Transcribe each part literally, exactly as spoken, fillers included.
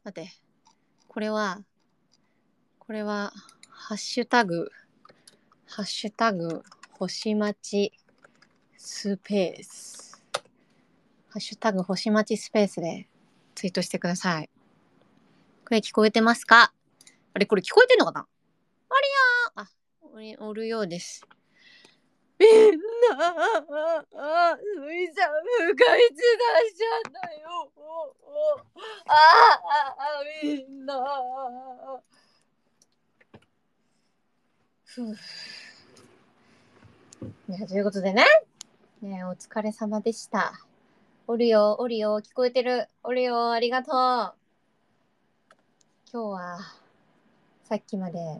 待って。これは、これは、ハッシュタグ、ハッシュタグ、星町スペース。ハッシュタグ、星町スペースでツイートしてください。これ聞こえてますか？あれ、これ聞こえてんのかな？ありゃー。あ、おり、おるようです。みんな、あ、スイちゃん、不快地出しちゃったよ。ああ、みんな。ふぅ。ね、ということでね。ね、お疲れ様でした。おるよ、おるよ、聞こえてる。おるよ、ありがとう。今日は、さっきまで、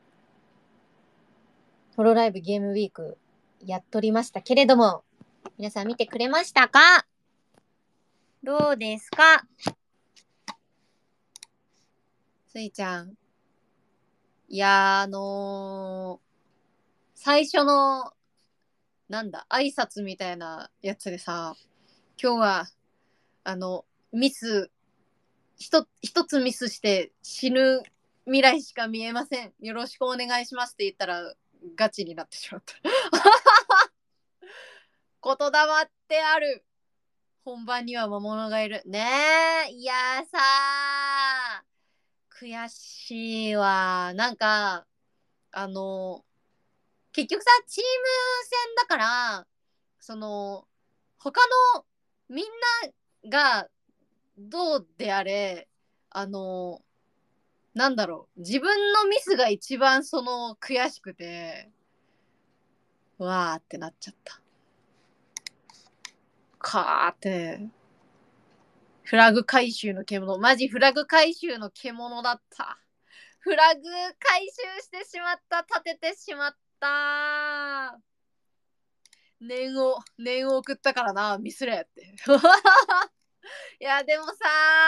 ホロライブゲームウィークやっとりましたけれども、皆さん見てくれましたか？どうですか？スイちゃん。いやー、あのー、最初の、なんだ、挨拶みたいなやつでさ、今日は、あの、ミス、一、一つミスして死ぬ未来しか見えません。よろしくお願いしますって言ったら、ガチになってしまった。言霊ってある。本番には魔物がいる。ねえ、いやーさー、悔しいわ。なんか、あの、結局さ、チーム戦だから、その、他のみんながどうであれ、あの、なんだろう、自分のミスが一番その悔しくて、わーってなっちゃった。かーって。フラグ回収の獣。マジフラグ回収の獣だった。フラグ回収してしまった。立ててしまった。念を、念を送ったからな、ミスれって。いや、でもさ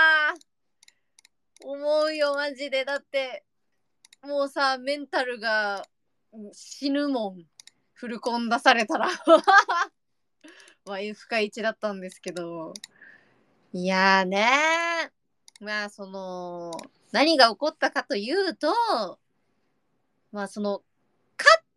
ー、思うよ、マジで。だって、もうさ、メンタルが死ぬもん。フルコン出されたら。まあ、深い位置だったんですけど。いやーねー。まあ、その、何が起こったかというと、まあ、その、勝って、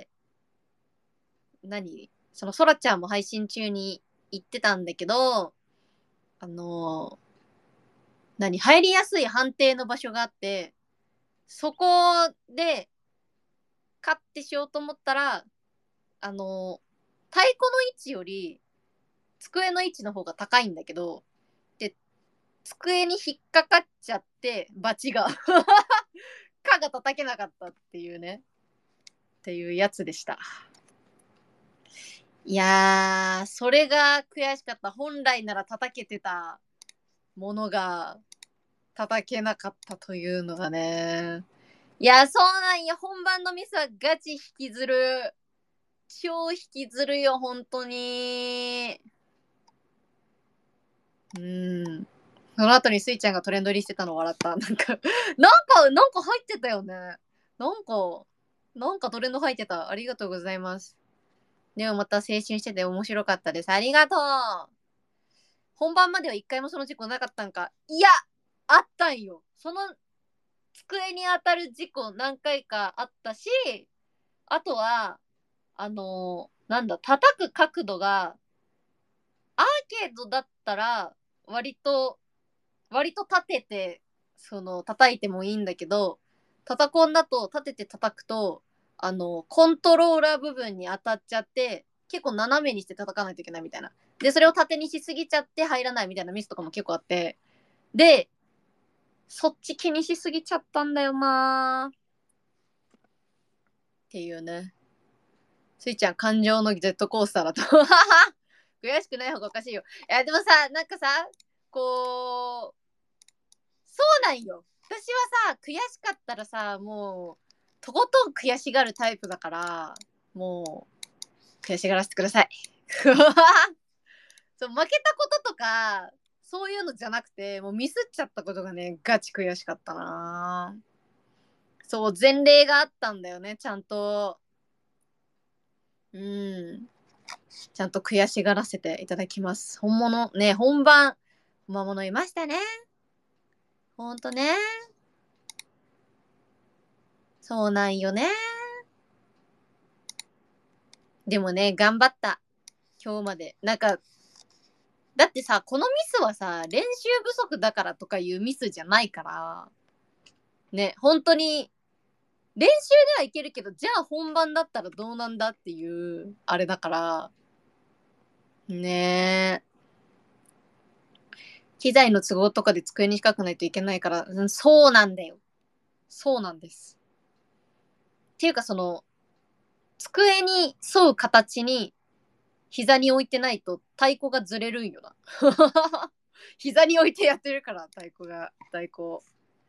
何その、そらちゃんも配信中に言ってたんだけど、あのー、何入りやすい判定の場所があって、そこで、カッてしようと思ったら、あのー、太鼓の位置より、机の位置の方が高いんだけど、で、机に引っかかっちゃって、バチが。かが叩けなかったっていうね。っていうやつでした。いやー、それが悔しかった。本来なら叩けてたものが叩けなかったというのがね。いや、そうなんや。本番のミスはガチ引きずる。超引きずるよ、本当に。うん。その後にスイちゃんがトレンド入りしてたの笑った。なんか、なんか、なんか入ってたよね。なんか、なんかトレンド入ってた。ありがとうございます。でもまた青春してて面白かったです。ありがとう。本番までは一回もその事故なかったんか。いや、あったんよ。その机に当たる事故何回かあったし、あとは、あのー、なんだ、叩く角度が、アーケードだったら、割と、割と立てて、その、叩いてもいいんだけど、タタコンだと立てて叩くと、あの、コントローラー部分に当たっちゃって、結構斜めにして叩かないといけないみたいな。で、それを縦にしすぎちゃって入らないみたいなミスとかも結構あって、で、そっち気にしすぎちゃったんだよなーっていうね。スイちゃん感情のジェットコースターだと。悔しくない方がおかしいよ。いや、でもさ、なんかさ、こう、そうなんよ。私はさ、悔しかったらさ、もう、とことん悔しがるタイプだから、もう、悔しがらせてください。そう、負けたこととか、そういうのじゃなくて、もうミスっちゃったことがね、ガチ悔しかったな。そう、前例があったんだよね、ちゃんと。うん。ちゃんと悔しがらせていただきます。本物、ね、本番、魔物いましたね。 ほんとね。そうなんよね。でもね、頑張った。今日まで。なんか、だってさ、このミスはさ、練習不足だからとかいうミスじゃないから、ね、本当に、練習ではいけるけど、じゃあ本番だったらどうなんだっていう、あれだから、ねえ。機材の都合とかで机に近くないといけないから、うん、そうなんだよ。そうなんです。っていうかその、机に沿う形に膝に置いてないと太鼓がずれるんよな。膝に置いてやってるから、太鼓が、太鼓。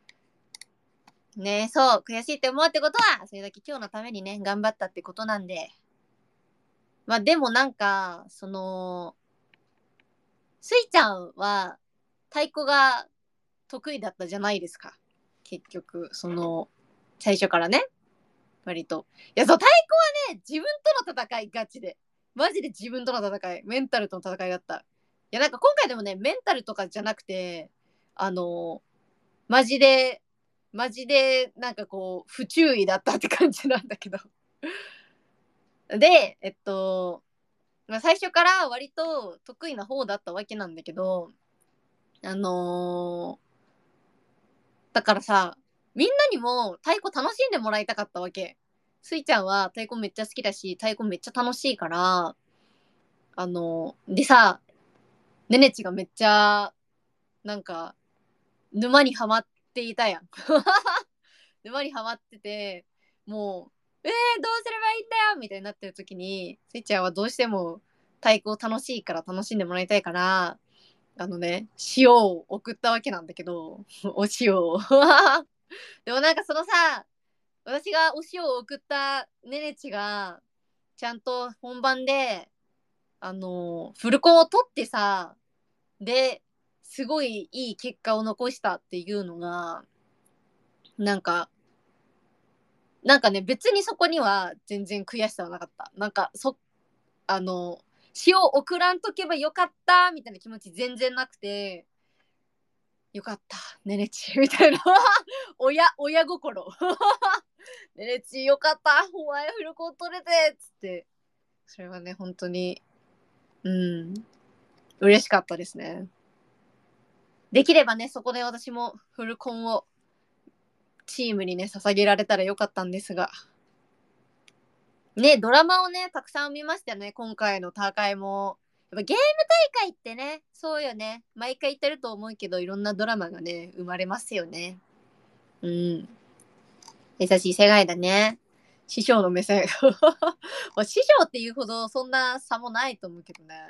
ねえ、そう、悔しいって思うってことは、それだけ今日のためにね、頑張ったってことなんで。まあでもなんか、その、スイちゃんは太鼓が得意だったじゃないですか。結局、その、最初からね、割と。いや、そう、太鼓はね、自分との戦い、ガチで。マジで自分との戦い、メンタルとの戦いだった。いや、なんか今回でもね、メンタルとかじゃなくて、あの、マジで、マジで、なんかこう、不注意だったって感じなんだけど。で、えっと、まあ、最初から割と得意な方だったわけなんだけど、あのーだからさ、みんなにも太鼓楽しんでもらいたかったわけ。スイちゃんは太鼓めっちゃ好きだし、太鼓めっちゃ楽しいから、あのーでさ、ねねちがめっちゃ、なんか、沼にはまっていたやん。沼にはまってて、もう、えー、どうすればいいんだよみたいになってる時に、スイちゃんはどうしても太鼓楽しいから楽しんでもらいたいから、あのね、塩を送ったわけなんだけど、お塩を。でもなんかそのさ、私がお塩を送ったねねちが、ちゃんと本番で、あの、フルコンを取ってさ、で、すごいいい結果を残したっていうのが、なんか、なんかね、別にそこには全然悔しさはなかった。なんか、そ、あの、塩送らんとけばよかったみたいな気持ち全然なくて、よかった、ねねち、みたいな。親、親心。ねねち、よかった、お前フルコン取れてつって。それはね、本当に、うん、嬉しかったですね。できればね、そこで私もフルコンをチームにね、捧げられたらよかったんですが。ね、ドラマをね、たくさん見ましたね、今回の大会も。やっぱゲーム大会ってね、そうよね。毎回言ってると思うけど、いろんなドラマがね、生まれますよね。うん。優しい世界だね。師匠の目線。師匠っていうほどそんな差もないと思うけどね。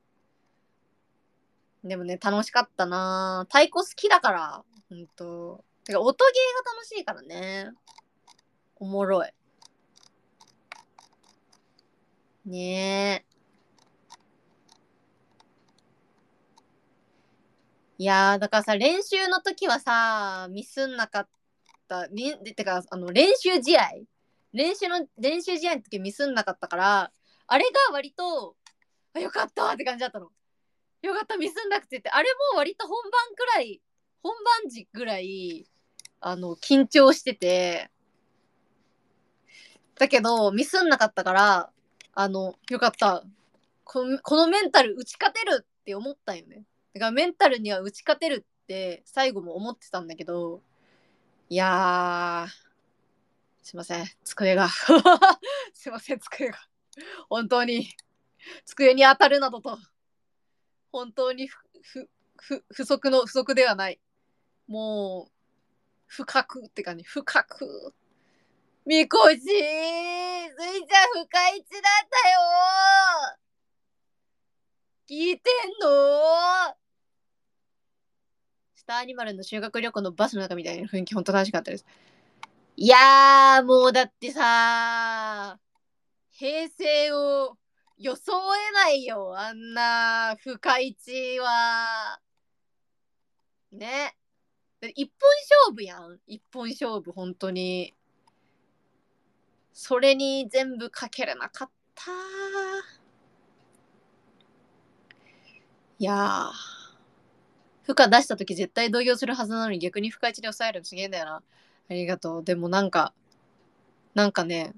でもね、楽しかったな太鼓好きだから、ほんと。てか、音ゲーが楽しいからね。おもろい。ねえ。いやー、だからさ、練習の時はさ、ミスんなかった。りんでてか、あの、練習試合練習の、練習試合の時ミスんなかったから、あれが割と、あ、よかったって感じだったの。よかった、ミスんなくてって。あれも割と本番くらい、本番時ぐらい、あの、緊張してて、だけど、ミスんなかったから、あの、よかった。このこのメンタル打ち勝てるって思ったよね。だからメンタルには打ち勝てるって最後も思ってたんだけど、いやー、すいません、机が。すいません、机が。本当に、机に当たるなどと、本当にふ、ふ、ふ、不足の不足ではない。もう、深くって感じ、深く。みこしー、スイちゃん深一だったよー、聞いてんのー、スターアニマルの修学旅行のバスの中みたいな雰囲気、ほんと楽しかったです。いやー、もうだってさ、平成を装えないよ、あんな深市は。ね。一本勝負やん。一本勝負、本当に。それに全部かけれなかった。いやー。 負荷出した時絶対動揺するはずなのに逆に負荷いちで抑えるのすげえんだよな。ありがとう。でもなんか、なんかね、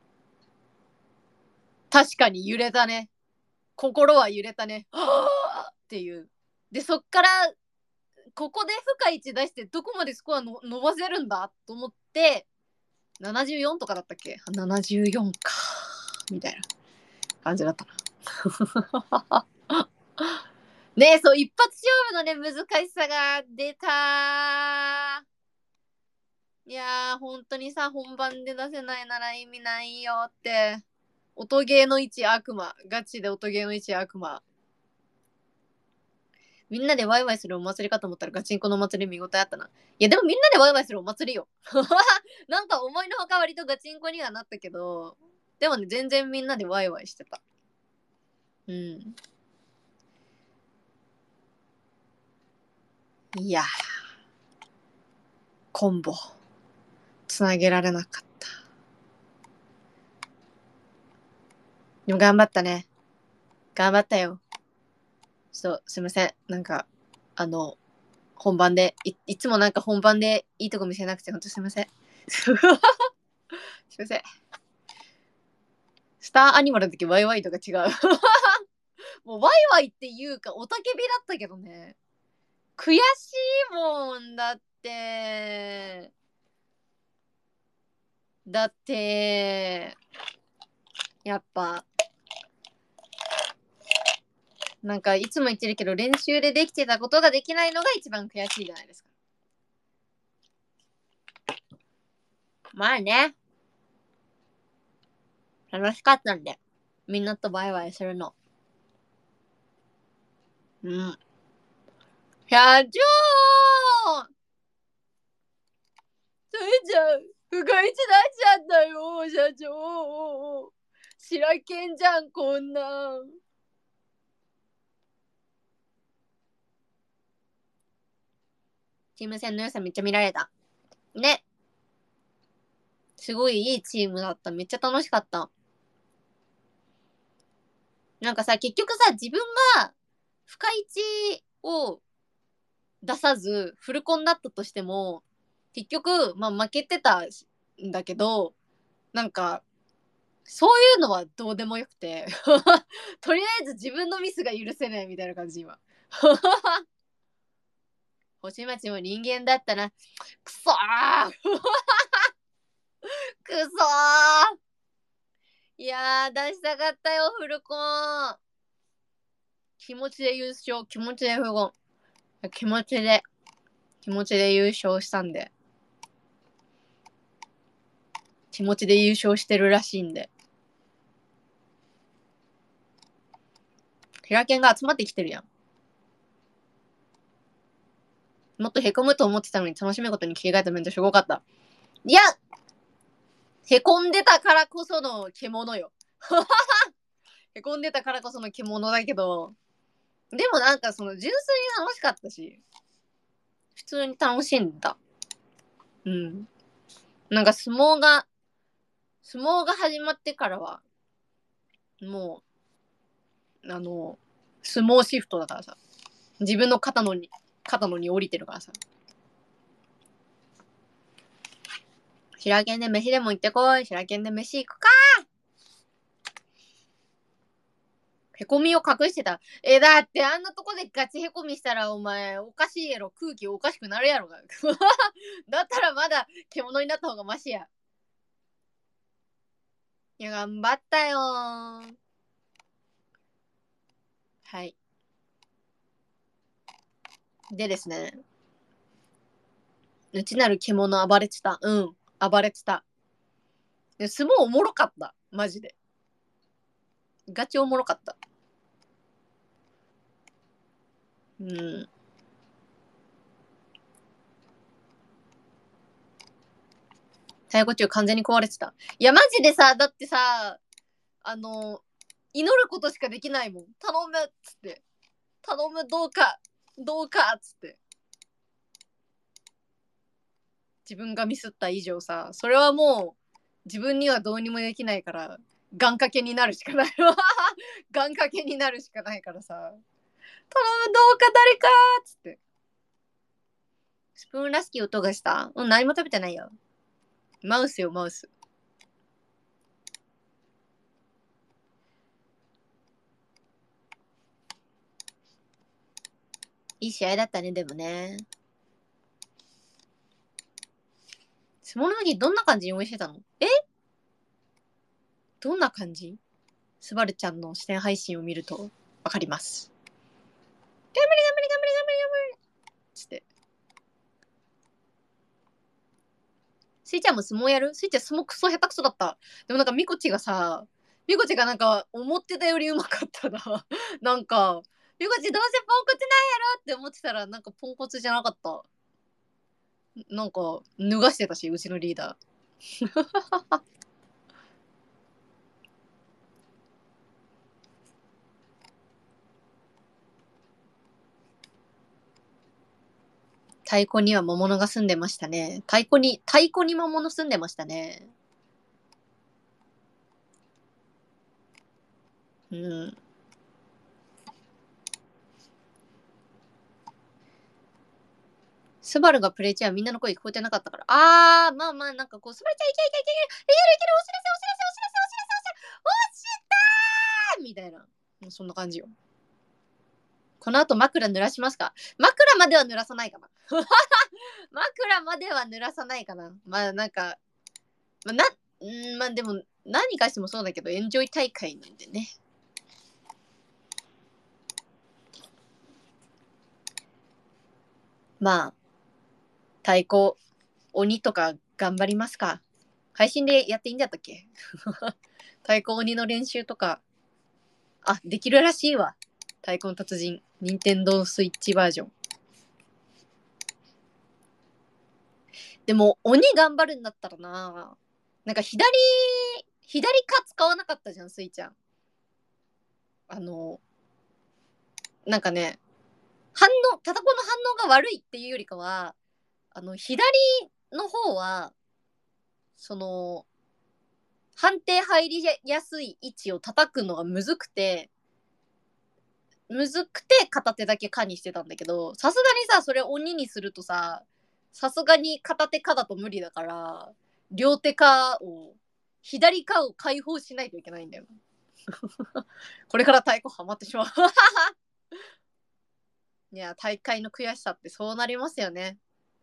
確かに揺れたね。心は揺れたね。はぁっていう。で、そっから、ここで負荷いち出してどこまでスコアの伸ばせるんだと思って、ななじゅうよんとかだったっけ ?ななじゅうよん か。みたいな感じだったな。ねえ、そう、一発勝負のね、難しさが出た。いやー、本当にさ、本番で出せないなら意味ないよって。音ゲーの一悪魔。ガチで音ゲーの一悪魔。みんなでワイワイするお祭りかと思ったらガチンコのお祭り見応えあったな。いや、でもみんなでワイワイするお祭りよ。なんか思いのほか割とガチンコにはなったけど、でもね、全然みんなでワイワイしてた。うん。いやー、コンボ、つなげられなかった。でも頑張ったね。頑張ったよ。そう、すいません。なんか、あの、本番でい、いつもなんか本番でいいとこ見せなくて、ほんとすいません。すいません。スターアニマルの時ワイワイとか違う。もうワイワイっていうか、おたけびだったけどね。悔しいもんだって。だって、やっぱ、なんかいつも言ってるけど、練習でできてたことができないのが一番悔しいじゃないですか。まあね。楽しかったんで。みんなとワイワイするの。うん。社長それじゃあ、不が一出しちゃったよ、社長。白けんじゃん、こんなん。チーム戦の良さめっちゃ見られた。ね。すごいいいチームだった。めっちゃ楽しかった。なんかさ、結局さ、自分が深一を出さず、フルコンだったとしても、結局、まあ負けてたんだけど、なんか、そういうのはどうでもよくて、とりあえず自分のミスが許せないみたいな感じ、今。星町も人間だったな。くそーくそーいやー、出したかったよ、フルコン。気持ちで優勝、気持ちでフルコン。気持ちで、気持ちで優勝したんで。気持ちで優勝してるらしいんで。ヒラケンが集まってきてるやん。もっとへこむと思ってたのに楽しむことに切り替えためっちゃすごかった。いやへこんでたからこその獣よ。へこんでたからこその獣だけど、でもなんかその純粋に楽しかったし、普通に楽しんだ。うん。なんか相撲が、相撲が始まってからは、もう、あの、相撲シフトだからさ。自分の肩のに、肩のに降りてるからさ。白剣で飯でも行ってこい。白剣で飯行くかへこみを隠してた。え、だってあんなとこでガチへこみしたらお前おかしいやろ。空気おかしくなるやろが。だったらまだ獣になった方がマシや。いや、頑張ったよー。はい。でですね。うちなる獣暴れてた。うん。暴れてた。で相撲おもろかった。マジで。ガチおもろかった。うん。太鼓中完全に壊れてた。いや、マジでさ、だってさ、あの、祈ることしかできないもん。頼むっつって。頼む、どうか、どうかっつって。自分がミスった以上さ、それはもう自分にはどうにもできないから、願掛けになるしかないわ。願掛けになるしかないからさ、頼む、どうか誰かっつって。 スプーンらしき音がした。うん、何も食べてないよ。マウスよ、マウス。いい試合だったね、でもね。相撲の時どんな感じに応援してたの？え？どんな感じ？スバルちゃんの視点配信を見るとわかります。頑張れ頑張れ頑張れ頑張れ頑張れつって。スイちゃんも相撲やる？スイちゃん相撲クソ下手くそだった。でもなんかミコチがさ、ミコチがなんか思ってたよりうまかったな。なんか、ミコチどうせポンコツなんやろって思ってたらなんかポンコツじゃなかった。なんか脱がしてたし、うちのリーダー。太鼓には魔物が住んでましたね。太鼓に、太鼓に魔物住んでましたね。うん。スバルがプレイ中はみんなの声聞こえてなかったから。あー、まあまあ、なんかこう、スバルちゃんいけいけいけいけいけるいけるいけるお知らせお知らせお知らせお知らせお知らせ落ちたーみたいな。もうそんな感じよ。この後枕濡らしますか？枕までは濡らさないかな。枕までは濡らさないかな。まあなんか、まあ、な、んまあでも何かしてもそうだけどエンジョイ大会なんでね。まあ、太鼓、鬼とか頑張りますか？配信でやっていいんだったっけ？太鼓鬼の練習とか、あ、できるらしいわ。太鼓の達人、任天堂スイッチバージョン。でも、鬼頑張るんだったらな、なんか左、左か使わなかったじゃん、スイちゃん。あの、なんかね、反応、タタコの反応が悪いっていうよりかは、あの、左の方は、その、判定入りやすい位置を叩くのがむずくて、むずくて片手だけかにしてたんだけど、さすがにさ、それ鬼にするとさ、さすがに片手かだと無理だから、両手かを、左かを解放しないといけないんだよ。これから太鼓ハマってしまう。いや、大会の悔しさってそうなりますよね。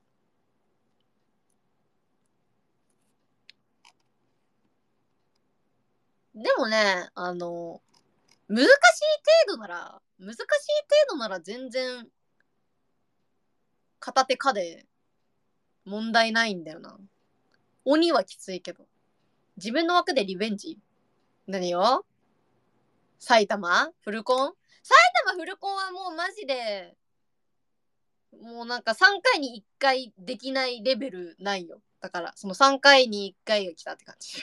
でもね、あの、難しい程度なら、難しい程度なら全然片手かで問題ないんだよな。鬼はきついけど。自分の枠でリベンジ？何よ？埼玉フルコン？埼玉フルコンはもうマジで、もうなんかさんかいにいっかいできないレベルないよ。だから、そのさんかいにいっかいが来たって感じ。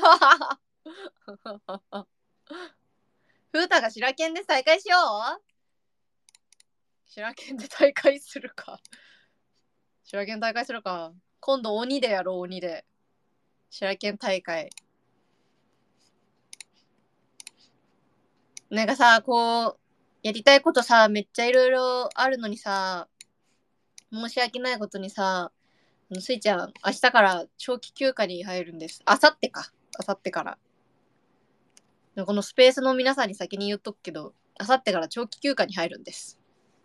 ふうたが白剣で再開しよう？白剣で大会するか。白剣大会するか。今度鬼でやろう、鬼で。白剣大会。なんかさ、こう、やりたいことさ、めっちゃいろいろあるのにさ、申し訳ないことにさ、スイちゃん、明日から長期休暇に入るんです。あさってか。あさってから。このスペースの皆さんに先に言っとくけど、あさってから長期休暇に入るんです。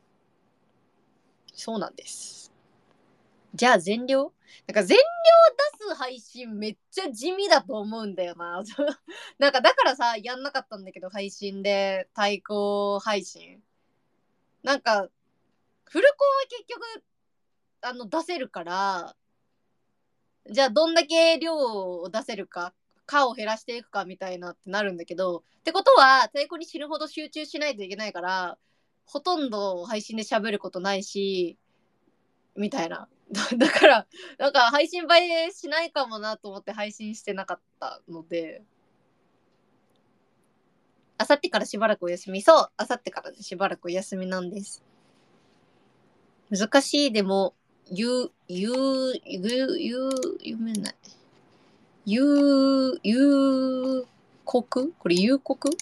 そうなんです。じゃあ全量なんか全量出す配信めっちゃ地味だと思うんだよな。なんかだからさ、やんなかったんだけど、配信で対抗配信。なんか、フルコンは結局、あの、出せるから、じゃあどんだけ量を出せるか、かを減らしていくかみたいなってなるんだけど、ってことは、太鼓に死ぬほど集中しないといけないから、ほとんど配信で喋ることないし、みたいな。だから、なんか配信映えしないかもなと思って配信してなかったので、あさってからしばらくお休み。そう、あさってからしばらくお休みなんです。難しい、でも、言う、言う、言う、言う、読めない。有、有国これ有国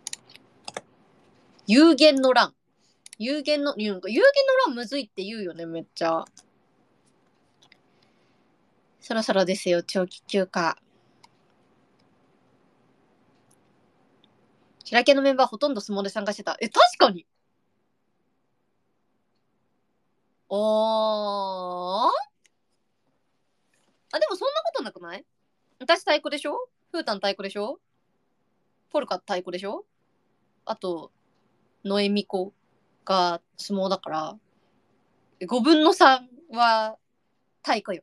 有限の欄。有限の、有限の欄むずいって言うよね、めっちゃ。 そろそろですよ、長期休暇。白系のメンバーほとんど相撲で参加してた。え、確かに。おー。あ、でもそんなことなくない？私太鼓でしょ？ふーたん太鼓でしょ？ポルカ太鼓でしょ？あと、ノエミコが相撲だから、ごぶんのさんは太鼓よ。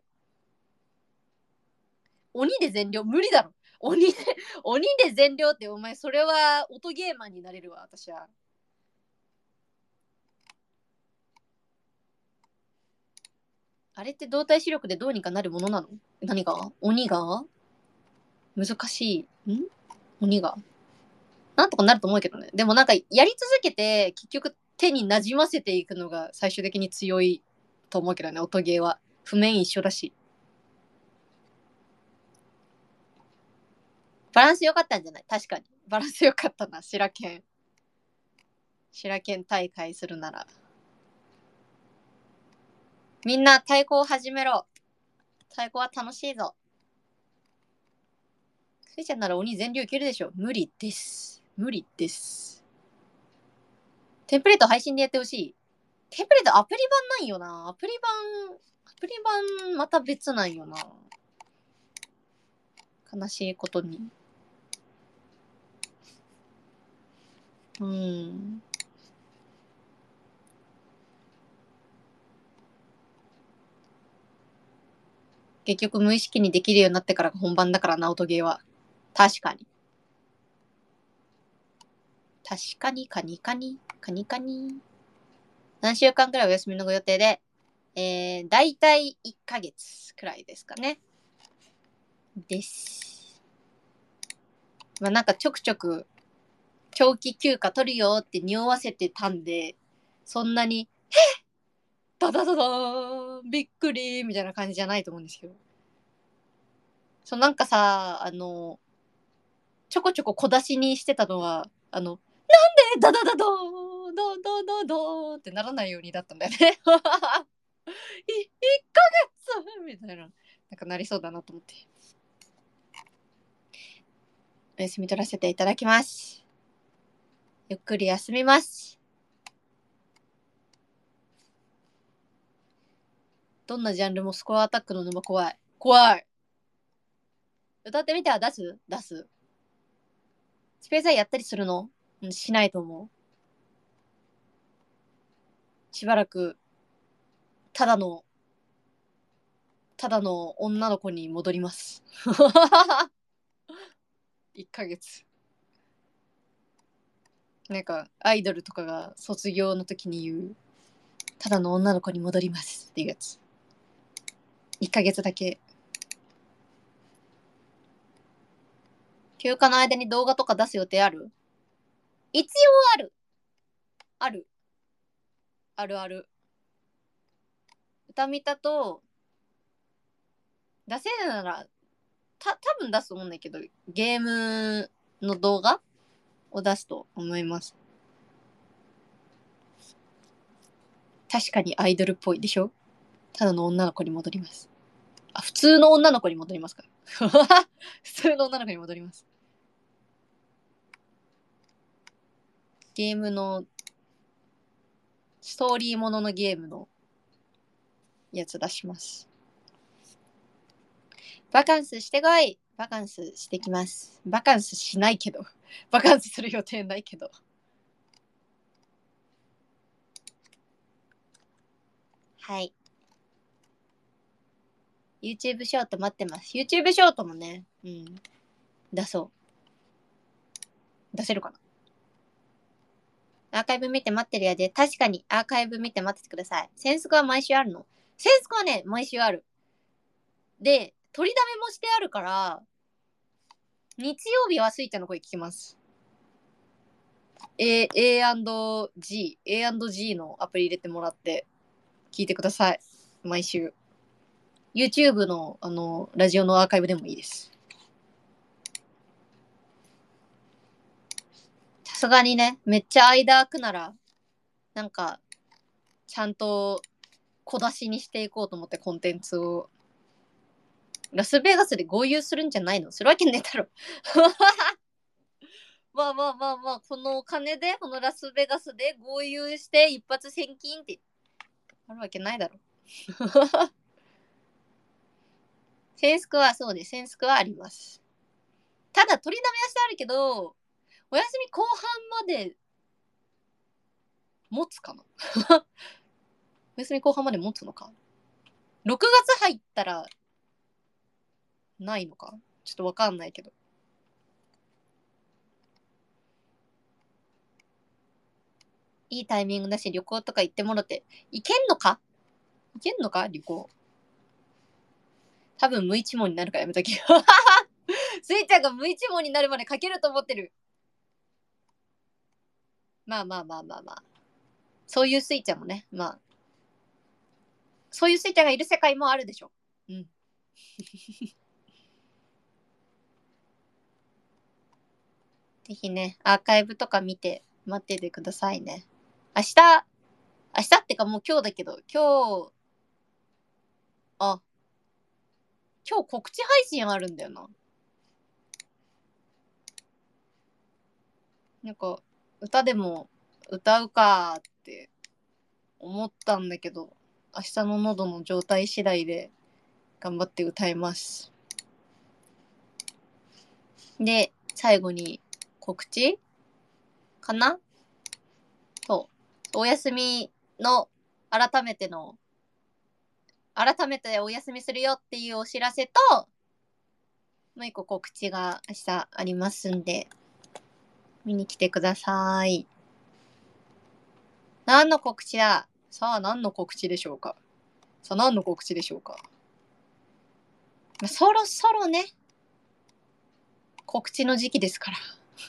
鬼で全量無理だろ。鬼で、鬼で全量ってお前それは音ゲーマーになれるわ、私は。あれって動体視力でどうにかなるものなの？何が？鬼が難しい。ん鬼がなんとかなると思うけどね。でもなんかやり続けて結局手に馴染ませていくのが最終的に強いと思うけどね、音ゲーは。譜面一緒だし。バランス良かったんじゃない？確かに。バランス良かったな、白剣。白剣大会するなら。みんな太鼓を始めろ。太鼓は楽しいぞ。スイちゃんなら鬼全量いけるでしょ。無理です。無理です。テンプレート配信でやってほしい。テンプレートアプリ版なんよな。アプリ版、アプリ版また別なんよな。悲しいことに。うん。結局無意識にできるようになってからが本番だからな、音ゲーは。確かに。確かに、カニカニ、カニカニ。何週間くらいお休みのご予定で、えー、だいたいいっかげつくらいですかね。です。まあなんかちょくちょく長期休暇取るよって匂わせてたんで、そんなに、へっダダダダーンびっくりみたいな感じじゃないと思うんですけど。そうなんかさ、あの、ちょこちょこ小出しにしてたのは、あの、なんでダダダドーンドンドンドンドンってならないようにだったんだよね。い、いっかげつみたいな、なんかなりそうだなと思って。お休み取らせていただきます。ゆっくり休みます。どんなジャンルもスコアアタックの沼怖い。怖い。歌ってみては出す出す。スペースアイやったりするの？うん、しないと思う。しばらく、ただの、ただの女の子に戻ります。いっかげつ。なんか、アイドルとかが卒業の時に言う、ただの女の子に戻りますっていうやつ。いっかげつだけ。休暇の間に動画とか出す予定ある？一応ある。ある。あるある。歌見たと、出せるなら、た、多分出すと思うんだけど、ゲームの動画を出すと思います。確かにアイドルっぽいでしょ？ただの女の子に戻ります。あ、普通の女の子に戻りますから。普通の女の子に戻ります。ゲームの、ストーリーもののゲームのやつ出します。バカンスしてこい。バカンスしてきます。バカンスしないけど。バカンスする予定ないけど。はい。YouTube ショート待ってます。YouTube ショートもね、うん。出そう。出せるかな。アーカイブ見て待ってるやで。確かにアーカイブ見て待っててください。センスコは毎週あるの？センスコはね、毎週ある。で、取りだめもしてあるから、日曜日はスイちゃんの声聞きます。A、A&G、A&G のアプリ入れてもらって聞いてください。毎週。YouTube の、あの、ラジオのアーカイブでもいいです。さすがにね、めっちゃ間空くなら、なんか、ちゃんと小出しにしていこうと思ってコンテンツを。 ラスベガスで豪遊するんじゃないの？するわけねえだろ。まあまあまあまあ、このお金で、このラスベガスで豪遊して一発千金ってあるわけないだろ。センスクは、そうです。センスクはあります。ただ、取りだめはしてあるけど、お休み後半まで持つかな。お休み後半まで持つのか。ろくがつ入ったら、ないのかちょっとわかんないけど。いいタイミングだし、旅行とか行ってもろて、行けんのか行けんのか旅行。多分無一文になるからやめとき。スイちゃんが無一文になるまで書けると思ってる。まあまあまあまあまあ。そういうスイちゃんもね、まあ。そういうスイちゃんがいる世界もあるでしょ。うん。ぜひね、アーカイブとか見て待っててくださいね。明日、明日ってかもう今日だけど、今日、あ、今日告知配信あるんだよな。なんか、歌でも歌うかって思ったんだけど、明日の喉の状態次第で頑張って歌います。で、最後に告知かなと、お休みの改めての、改めてお休みするよっていうお知らせと、もう一個告知が明日ありますんで、見に来てください。何の告知だ？さあ何の告知でしょうか？さあ何の告知でしょうか？そろそろね、告知の時期ですから。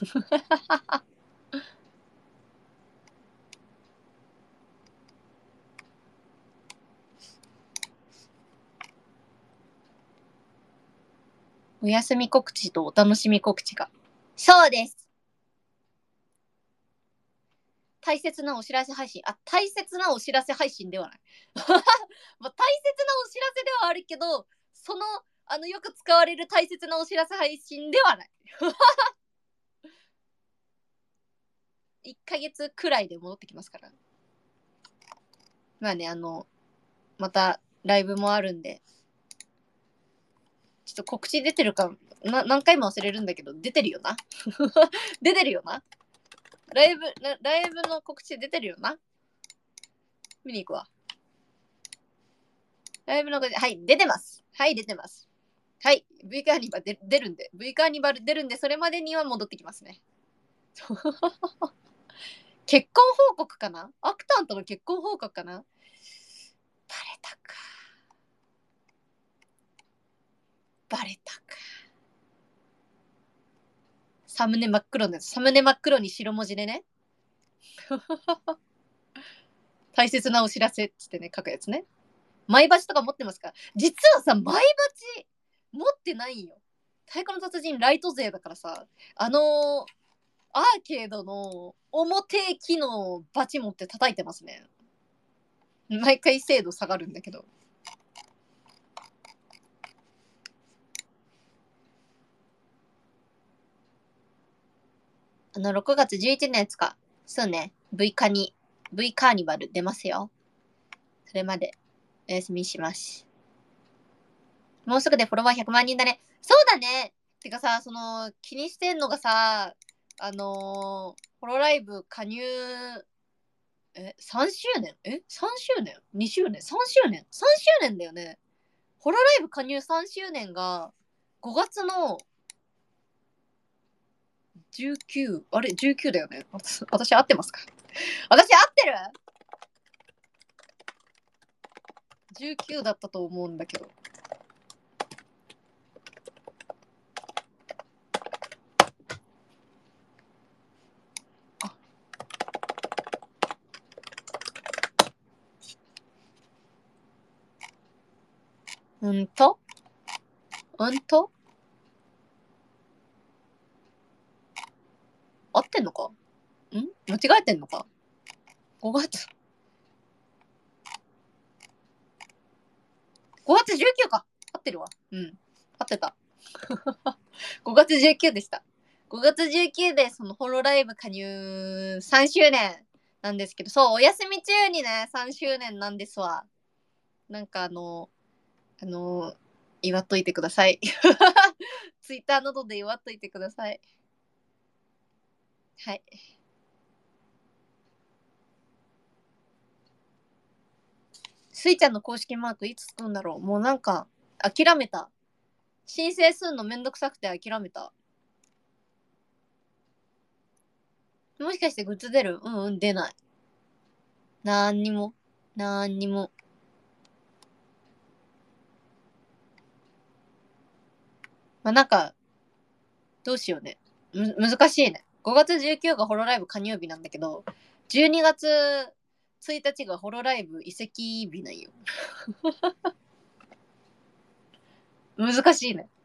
お休み告知とお楽しみ告知が。そうです。大切なお知らせ配信。あ、大切なお知らせ配信ではない。まあ、大切なお知らせではあるけど、その、あの、よく使われる大切なお知らせ配信ではない。いっかげつくらいで戻ってきますから。まあね、あの、またライブもあるんで、ちょっと告知出てるか、な何回も忘れるんだけど、出てるよな。出てるよな。ライブ、ライブの告知出てるよな。見に行くわ。ライブの告知、はい、出てます。はい、出てます。はい、V カーニバル出るんで、V カーニバル出るんで、それまでには戻ってきますね。結婚報告かな？アクタンとの結婚報告かな？バレたか。バレたか。サムネ真っ黒です。サムネ真っ黒に白文字でね。大切なお知らせっつってね、書くやつね。マイバチとか持ってますか？実はさ、マイバチ持ってないよ。太鼓の達人ライト勢だからさ、あのー、アーケードの表機能バチ持って叩いてますね。毎回精度下がるんだけど。あの、ろくがつじゅういちにちのやつか。そうね。V カニ、V カーニバル出ますよ。それまでお休みします。もうすぐでフォロワーひゃくまん人だね。そうだね。てかさ、その、気にしてんのがさ、あのー、ホロライブ加入、え、さんしゅうねんえ ?さん 周年 ?に 周年 ?さん 周年 ?さん 周年だよね。ホロライブ加入さんしゅうねんがごがつのじゅうく、あれ ?じゅうく だよね。私、私合ってますか？私合ってる ?じゅうく だったと思うんだけど。うんとうんと合ってんのか？ん間違えてんのか？ ご 月。ごがつじゅうくか。合ってるわ。うん。 合ってた。ごがつじゅうくにちでした。ごがつじゅうくにちでそのホロライブ加入さんしゅうねんなんですけど、そう、お休み中にね、さんしゅうねんなんですわ。なんかあの、あの、祝っといてください。ツイッターなどで祝っといてください。はい。スイちゃんの公式マークいつつくんだろう。もうなんか諦めた。申請するのめんどくさくて諦めた。もしかしてグッズ出る？うんうん、出ない。なんにも。なんにも。まあ、なんか、どうしようね。む、難しいね。ごがつじゅうくにちがホロライブ加入日なんだけど、じゅうにがつついたちがホロライブ移籍日なんよ。難しいね。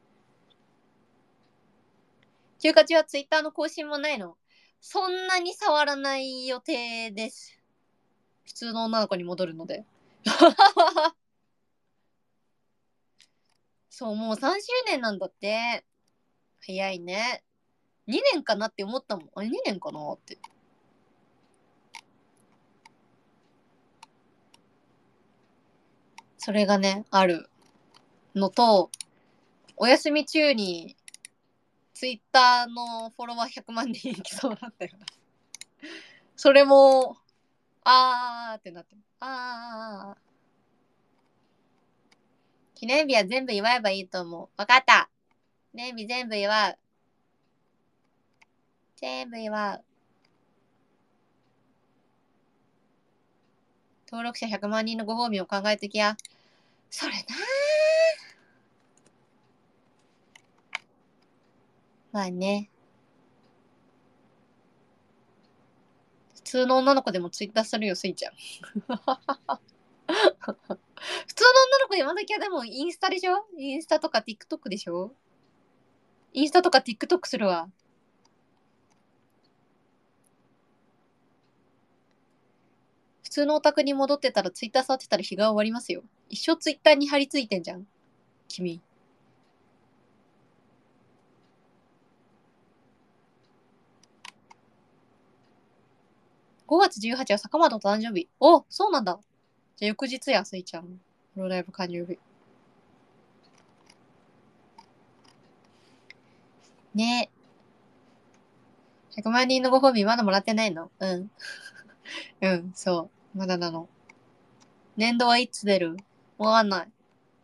休暇中はツイッターの更新もないの。そんなに触らない予定です。普通の女の子に戻るので。そう、もうさんしゅうねんなんだって。早いね。にねんかなって思ったもん。あれにねんかなって。それがね、あるのと、お休み中にツイッターのフォロワーひゃくまん人いきそうなんだよな。それも、あーってなってる。あー。記念日は全部祝えばいいと思う。わかった。記念日全部祝う。全部祝う。登録者ひゃくまん人のご褒美を考えてきや。それなー。まあね。普通の女の子でもツイッターするよ、スイちゃん。普通の女の子今時はでもインスタでしょ？インスタとか TikTok でしょ？インスタとか TikTok するわ。普通のオタクに戻ってたらツイッター触ってたら日が終わりますよ。一生ツイッターに張り付いてんじゃん。君。ごがつじゅうはちはちは坂本誕生日。お、そうなんだ。じゃあ翌日や、スイちゃん。プロライブ加入日。ねえ。ひゃくまん人のご褒美まだもらってないの？うん。うん、そう。まだなの。年度はいつ出る？わかんない。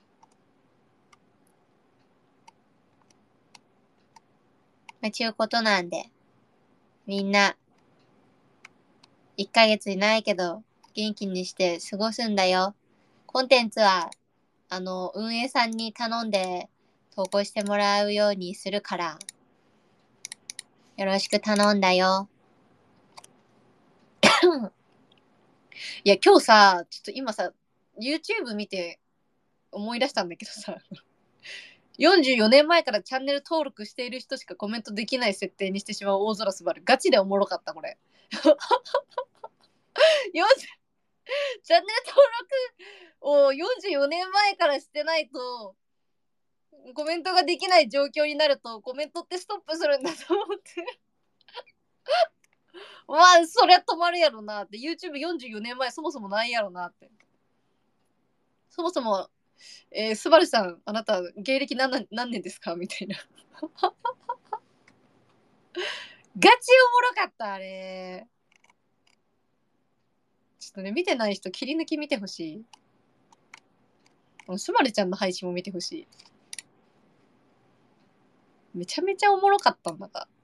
まあ、ちゅうことなんで。みんな、いっかげついないけど、元気にして過ごすんだよ。コンテンツは、あの、運営さんに頼んで投稿してもらうようにするから、よろしく頼んだよ。いや、今日さ、ちょっと今さ、YouTube 見て思い出したんだけどさ、よんじゅうよねんまえからチャンネル登録している人しかコメントできない設定にしてしまう大空すばる。ガチでおもろかった、これ。よんじゅうチャンネル登録をよんじゅうよねんまえからしてないと、コメントができない状況になると、コメントってストップするんだと思って。まあ、そりゃ止まるやろなって。YouTubeよんじゅうよねんまえそもそもないやろなって。そもそも、えー、スバルさん、あなた、芸歴何何年ですかみたいな。ガチおもろかった、あれ。ちょっとね、見てない人、切り抜き見てほしい。スバルちゃんの配信も見てほしい。めちゃめちゃおもろかったんだが。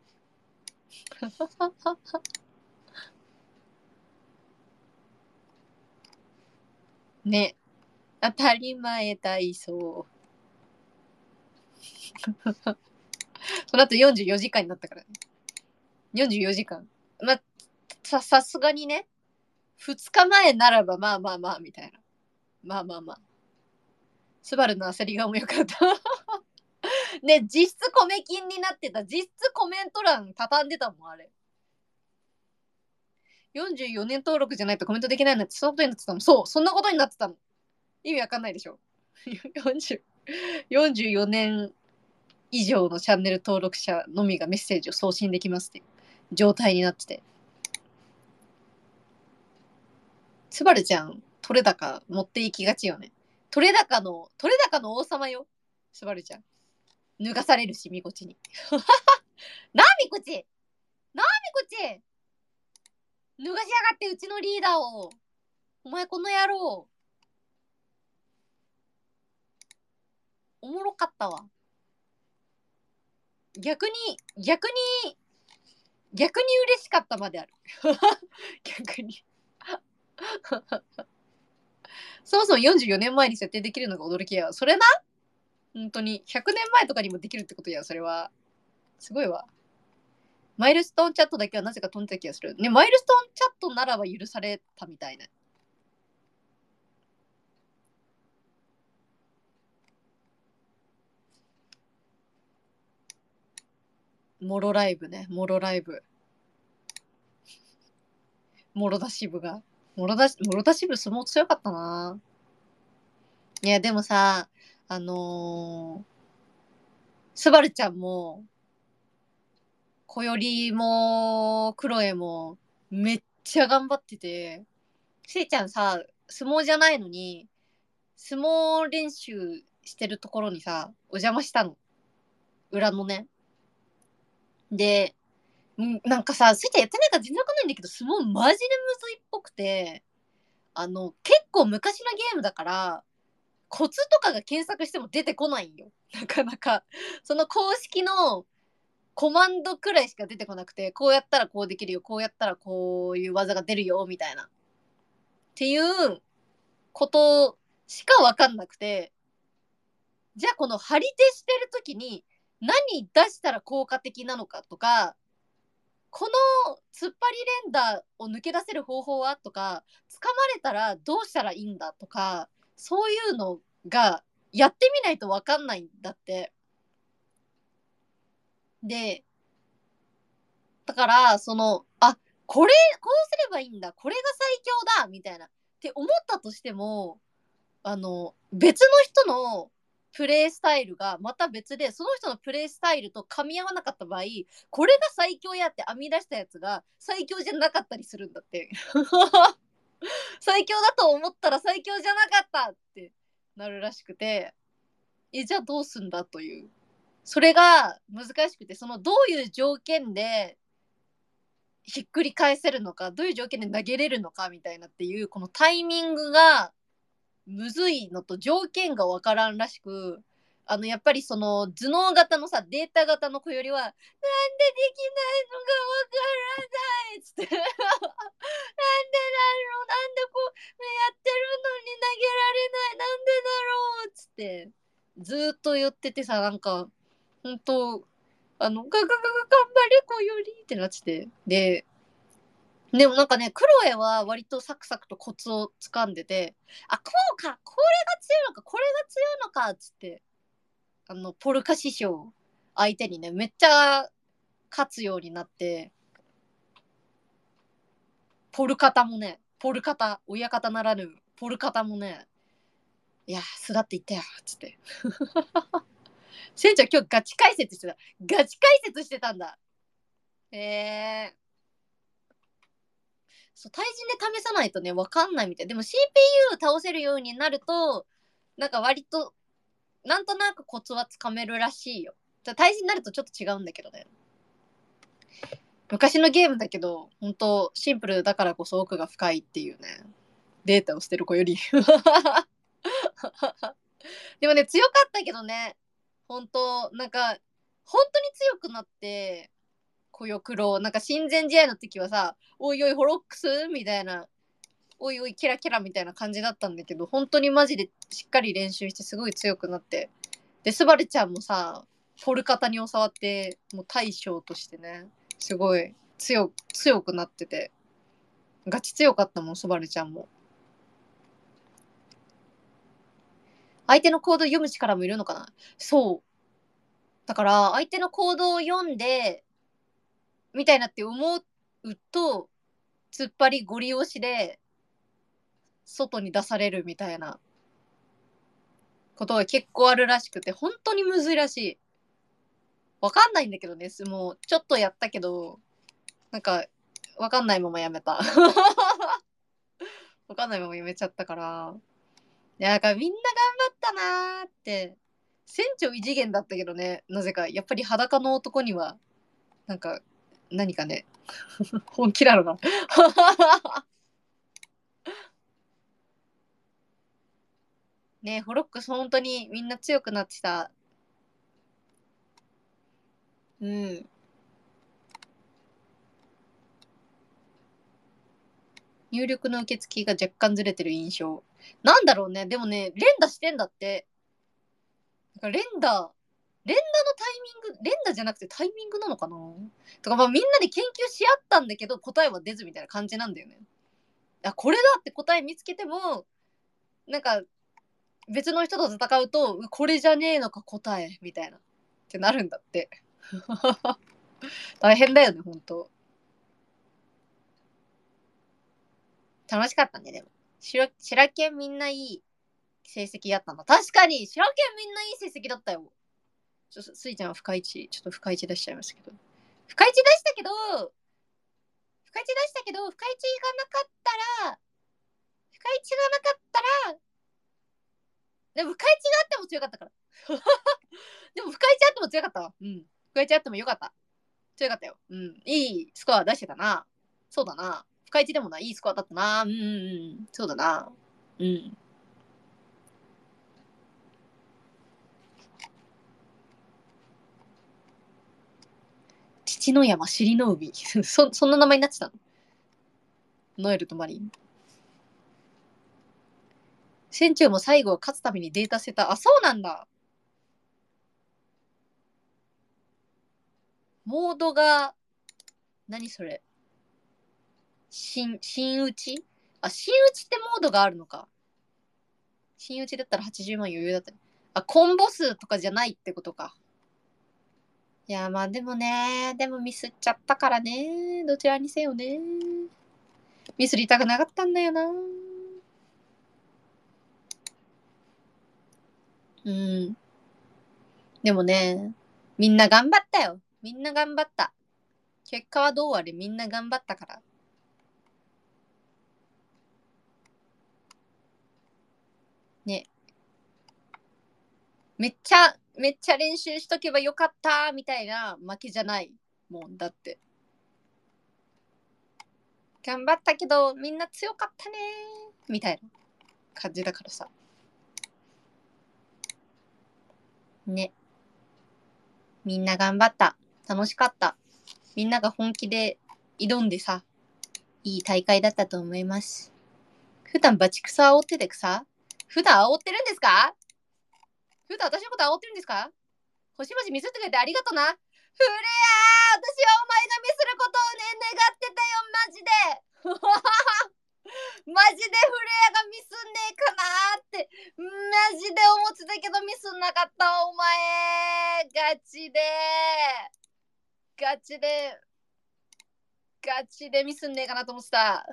ね。当たり前体操。その後よんじゅうよじかんになったからね。よんじゅうよじかん。まあ、さ、さすがにね。ふつかまえならばまあまあまあみたいな。まあまあまあ。スバルの焦りがもよかった。ね、実質コメ金になってた。実質コメント欄畳んでたもん、あれ。よんじゅうよねん登録じゃないとコメントできないなんてそんなことになってたもん。そう、そんなことになってたの。意味わかんないでしょ。よんじゅうよんじゅうよねん以上のチャンネル登録者のみがメッセージを送信できますっていう状態になってて。スバルちゃん、取れ高持っていきがちよね。取れ高の、取れ高の王様よ。スバルちゃん。脱がされるし、みこちに。なあ、みこちなあ、みこち脱がしやがって、うちのリーダーを。お前この野郎。おもろかったわ。逆に、逆に、逆に嬉しかったまである。逆に。そもそもよんじゅうよねんまえに設定できるのが驚きや。それな本当に。ひゃくねんまえとかにもできるってことや、それは。すごいわ。マイルストーンチャットだけはなぜか飛んでた気がする。ね、マイルストーンチャットならば許されたみたいな。モロライブね、モロライブ。モロダ支部が。モロダ、モロダ支部相撲強かったな。いや、でもさ、あのー、スバルちゃんも、小よりも、クロエも、めっちゃ頑張ってて、せいちゃんさ、相撲じゃないのに、相撲練習してるところにさ、お邪魔したの。裏のね。で、んなんかさ、せいちゃんやってないから全然わかんないんだけど、相撲マジでむずいっぽくて、あの、結構昔のゲームだから、コツとかが検索しても出てこないんよ。なかなか。その公式のコマンドくらいしか出てこなくて、こうやったらこうできるよ、こうやったらこういう技が出るよ、みたいな。っていうことしかわかんなくて、じゃあこの張り手してる時に何出したら効果的なのかとか、この突っ張り連打を抜け出せる方法はとか、掴まれたらどうしたらいいんだとか、そういうのがやってみないとわかんないんだって。で、だから、その、あ、これ、こうすればいいんだ、これが最強だみたいな。って思ったとしても、あの、別の人のプレイスタイルがまた別で、その人のプレイスタイルと噛み合わなかった場合、これが最強やって編み出したやつが最強じゃなかったりするんだって。最強だと思ったら最強じゃなかったってなるらしくて、え、じゃあどうすんだという。それが難しくて、そのどういう条件でひっくり返せるのか、どういう条件で投げれるのかみたいなっていう、このタイミングがむずいのと条件がわからんらしく、あの、やっぱりその頭脳型のさ、データ型の子よりは、なんでできないのかわからないっつって。なんでなのなんでこう、やってるのに投げられないなんでだろうっつって、ずーっと言っててさ、なんか、ほんと、あの、ガガガガ頑張れ子よりってなってて。で、でもなんかね、クロエは割とサクサクとコツを掴んでて、あ、こうか、これが強いのか、これが強いのか、つって、あの、ポルカ師匠相手にね、めっちゃ勝つようになって、ポルカタもね、ポルカタ、親方ならぬ、ポルカタもね、いや、巣立って言ったよ、つって。船長今日ガチ解説してた。ガチ解説してたんだ。へえー。そう、対人で試さないとね、わかんないみたい。でも シーピーユー 倒せるようになると、なんか割と、なんとなくコツはつかめるらしいよ。対人になるとちょっと違うんだけどね。昔のゲームだけど、本当シンプルだからこそ奥が深いっていうね。データを捨てる子より。でもね、強かったけどね。本当なんか、本当に強くなって、こよくろ、なんか親善試合の時はさ、おいおい、ホロックスみたいな、おいおい、キラキラみたいな感じだったんだけど、本当にマジでしっかり練習してすごい強くなって。で、スバルちゃんもさ、ポルカタに教わって、もう大将としてね、すごい強強くなってて、ガチ強かったもん、スバルちゃんも。相手の行動を読む力もいるのかな。そう。だから、相手の行動を読んで、みたいなって思うと、突っ張りゴリ押しで、外に出されるみたいなことが結構あるらしくて、本当にむずいらしい。わかんないんだけどね、もうちょっとやったけど、なんか、わかんないままやめた。わかんないままやめちゃったから。いや、だからみんな頑張ったなーって。船長異次元だったけどね、なぜか。やっぱり裸の男には、なんか、何かね、本気なのかな。ねえ、ホロックス本当にみんな強くなってた。うん。入力の受付が若干ずれてる印象。なんだろうね。でもね、連打してんだって。だから連打、連打のタイミング、連打じゃなくてタイミングなのかなとか、まあみんなで研究し合ったんだけど、答えは出ずみたいな感じなんだよね。あ、これだって答え見つけても、なんか、別の人と戦うと、これじゃねえのか答え、みたいな。ってなるんだって。大変だよね、ほんと。楽しかったね、でも。しら、しらけんみんないい成績やったの。確かに、しらけんみんないい成績だったよ。ちょっと、スイちゃんは深一、ちょっと深一出しちゃいましたけど。深一出したけど、深一出したけど、深一がなかったら、深一がなかったら、でも深一があっても強かったから。でも深一あっても強かったわ。うん。深一あってもよかった。強かったよ。うん。いいスコア出してたな。そうだな。深一でもな、いいスコアだったな。うんうんうん。そうだな。うん。父の山、尻の海。そ、そんな名前になってたの？ノエルとマリン。船長も最後は勝つためにデータ捨てた。あ、そうなんだ。モードが、何それ。新、新打ちあ、新打ちってモードがあるのか。新打ちだったらはちじゅうまん余裕だった。あ、コンボ数とかじゃないってことか。いや、まあでもね、でもミスっちゃったからね。どちらにせよね。ミスりたくなかったんだよな。うん。でもね、みんな頑張ったよ。みんな頑張った。結果はどうあれみんな頑張ったから。ね。めっちゃ、めっちゃ練習しとけばよかったみたいな負けじゃないもんだって。頑張ったけどみんな強かったねみたいな感じだからさ。ね。みんな頑張った。楽しかった。みんなが本気で挑んでさ、いい大会だったと思います。普段バチクソ煽ってて草普段煽ってるんですか普段私のこと煽ってるんですか星々ミスってくれてありがとな。フレアー私はお前がミスることをね、願ってたよ、マジでマジでフレアがミスんねえかなーって、マジで思ってたけどミスんなかったわ、お前ガチでガチでガチでミスんねえかなと思ってた。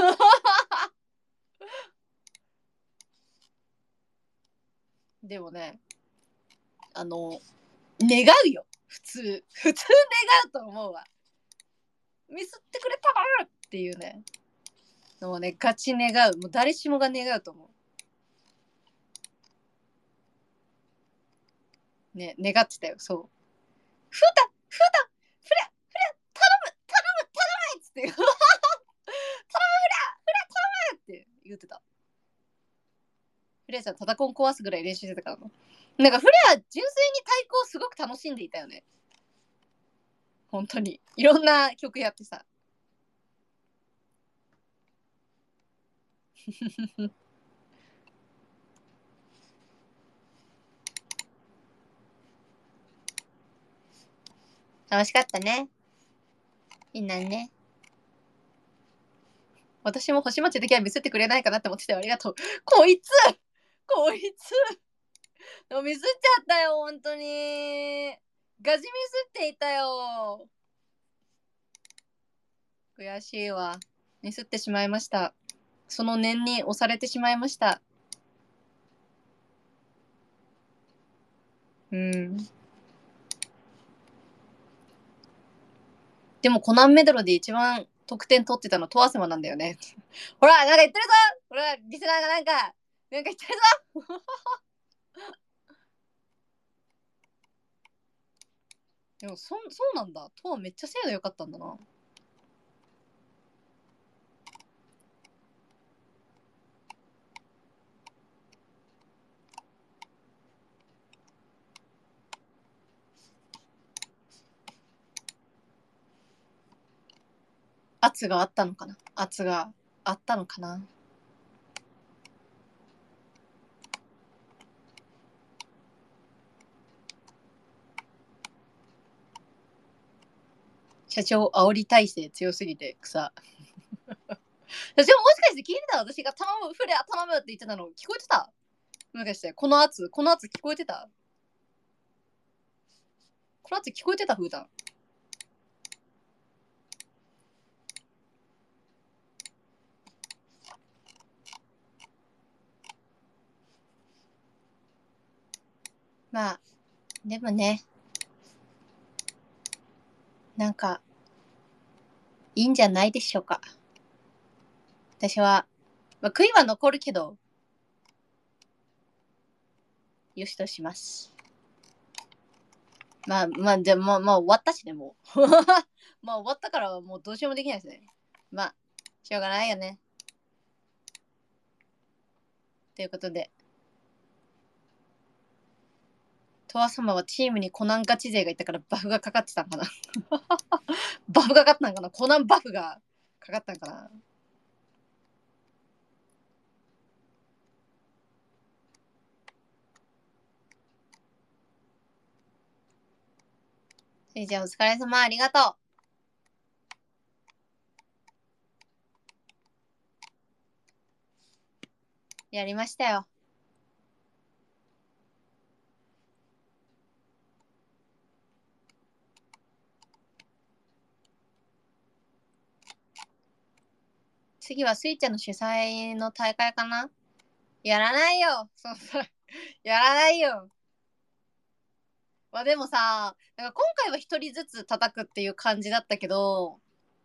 でもね、あの、願うよ。普通。普通願うと思うわ。ミスってくれたなっていうね。もうね、ガチ願う。もう誰しもが願うと思う。ね、願ってたよ。そう。ふだふだフレフレ頼む頼む頼むっつって。頼むフレフレ頼むって言ってた。フレアちゃん、タタコン壊すぐらい練習してたからな。なんかフレア、純粋に太鼓をすごく楽しんでいたよね。本当に。いろんな曲やってさ。楽しかったね。みんなね。私も星町だけはミスってくれないかなって思ってたよ。ありがとう。こいつこいつミスっちゃったよ、本当に。ガチミスっていたよ。悔しいわ。ミスってしまいました。その念に押されてしまいました。 うん。でもコナンメドロで一番得点取ってたのトワセマなんだよね。ほら、なんか言ってるぞほら、リスナーがなんか、なんか言ってるぞでもそ、そうなんだ。トワめっちゃ精度良かったんだな。圧があったのかな圧があったのかな社長煽り体制強すぎて草。社長もしかして聞いてた私が頼む、フレア頼むって言ってたの聞こえてたもしかしてこの圧、この圧聞こえてたこの圧聞こえてた普段まあ、でもね、なんか、いいんじゃないでしょうか。私は、まあ、悔いは残るけど、よしとします。まあまあ、じゃあまあまあ終わったしね、もう。まあ終わったからもうどうしようもできないですね。まあ、しょうがないよね。ということで、トワ様はチームにコナンガチ勢がいたからバフがかかってたんかな。バフがかかったんかなコナンバフがかかったんかなせいちゃんお疲れ様ありがとう。やりましたよ。次はスイちゃんの主催の大会かなやらないよ。そうそう。やらないよ。まあでもさ、なんか今回は一人ずつ叩くっていう感じだったけど、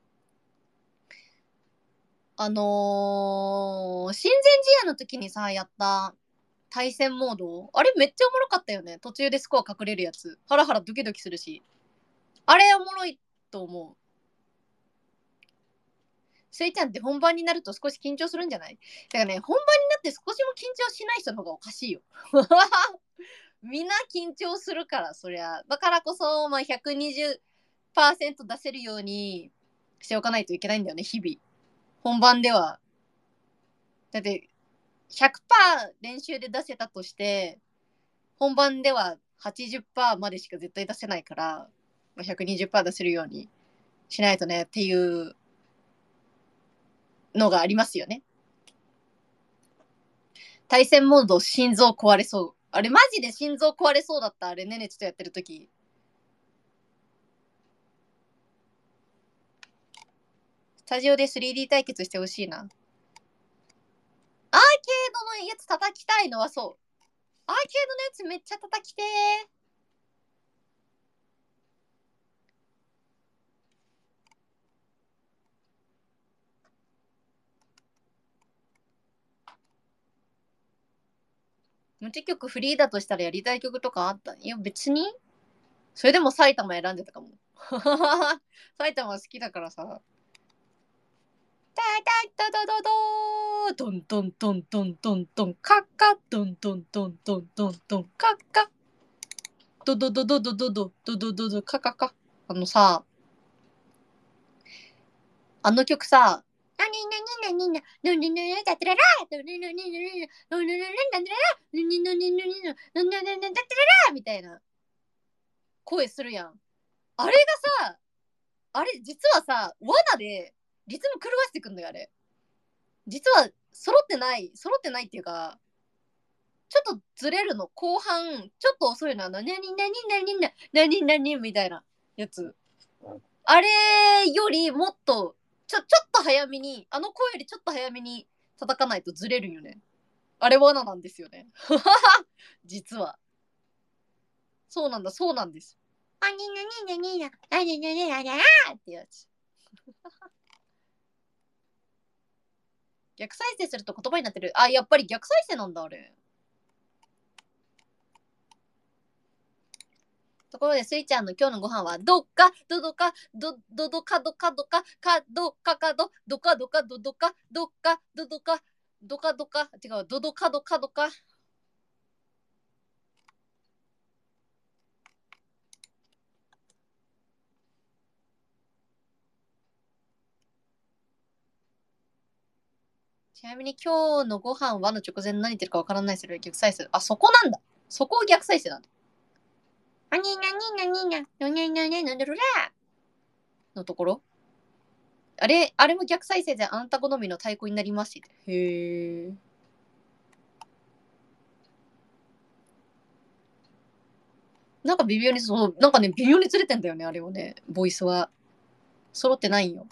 あのー、親善試合の時にさ、やった対戦モード、あれめっちゃおもろかったよね。途中でスコア隠れるやつ。ハラハラドキドキするし。あれおもろいと思う。スイちゃんって本番になると少し緊張するんじゃない？だからね、本番になって少しも緊張しない人の方がおかしいよ。みんな緊張するから、そりゃ。だからこそ、まあ、ひゃくにじゅっパーセント出せるようにしておかないといけないんだよね、日々。本番では。だって、ひゃくパーセント練習で出せたとして、本番でははちじゅっパーセントまでしか絶対出せないから、ひゃくにじゅっパーセント出せるようにしないとねっていうのがありますよね。対戦モード心臓壊れそう。あれマジで心臓壊れそうだった。あれねねちとやってる時。スタジオで スリーディー 対決してほしいな。アーケードのやつ叩きたいのはそう。アーケードのやつめっちゃ叩きてー。無知曲フリーだとしたらやりたい曲とかあった？いや別にそれでも埼玉選んでたかも。埼玉好きだからさ。タタタタタタトントントントントントンカッカトントントントントントンカッカドドドドドドドドドドドカカカ。あのさ、あの曲さ、なになになにな、ぬにぬにだってらら、ぬにぬにぬにぬにぬになんでらら、ぬにぬにぬにぬにぬにだってららみたいな声するやん。あれがさ、あれ実はさ、罠でリズム狂わしてくんのよ、あれ。実は揃ってない、揃ってないっていうか、ちょっとずれるの。後半、ちょっと遅いの。あの、なになになにな、なになにみたいなやつ。あれよりもっと、ちょ、ちょっと早めに、あの声よりちょっと早めに叩かないとずれるんよね。あれ罠なんですよね。実は。 そうなんだ、そうなんです。あになになにな、あになになになってやつ。逆再生すると言葉になってる。あ、やっぱり逆再生なんだ、あれ。ところで、スイちゃんの今日のご飯は、どっか、どどか、ど、どどかどかどか、かどかかど、どかどかどどか、どっか、どどか、どかどか、違う、どどかどかどか。ちなみに今日のご飯はの直前に何言ってるかわからないですけど、逆再生。あ、そこなんだ。そこを逆再生なんだ。あになになにな、のにゃにゃにゃにゃにゃのところあれ、あれも逆再生であなた好みの太鼓になりますって。へえ。なんか微妙にそう、なんかね、微妙にずれてんだよね、あれをね、ボイスは。揃ってないんよ。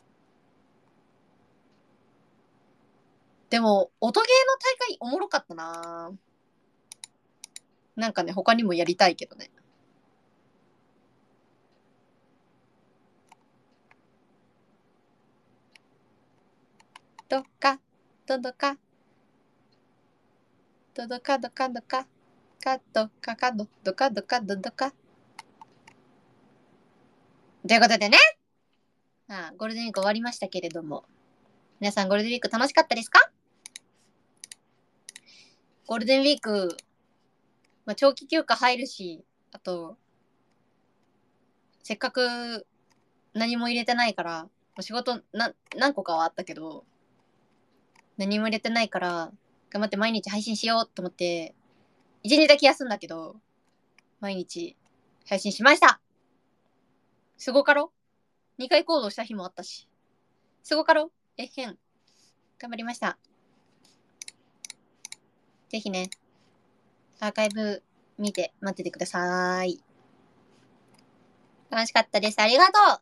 でも、音ゲーの大会おもろかったな。なんかね、他にもやりたいけどね。どっか、どどか、どどかどかどか、かどかかど、どかどかどどか。ということでね、ああゴールデンウィーク終わりましたけれども、皆さんゴールデンウィーク楽しかったですか？ゴールデンウィーク、まあ、長期休暇入るし、あと、せっかく何も入れてないから、仕事な何個かはあったけど、何も入れてないから、頑張って毎日配信しようと思って、一日だけ休んだけど、毎日配信しました。すごかろ？ に 回行動した日もあったし。すごかろ？えへん。頑張りました。ぜひね、アーカイブ見て待っててください。楽しかったです。ありがとう。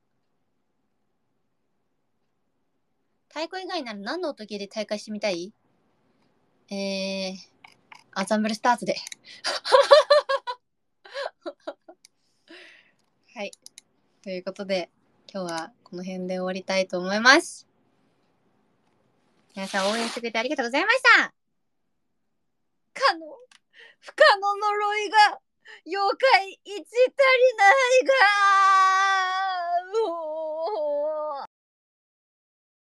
太鼓以外なら何の音ゲーで大会してみたい？えー、アンサンブルスターズで。はい。ということで、今日はこの辺で終わりたいと思います。皆さん応援してくれてありがとうございました。かの、不可の呪いが、妖怪一足りないが